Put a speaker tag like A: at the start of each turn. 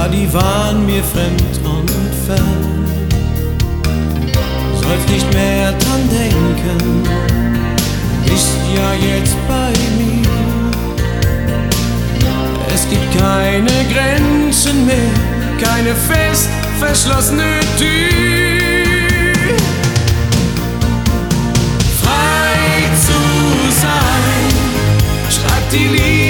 A: die waren mir fremd und fern. Sollst nicht mehr dran denken, bist ja jetzt bei mir. Es gibt keine Grenzen mehr, keine fest verschlossene Tür. Frei zu sein, schreibt die Liebe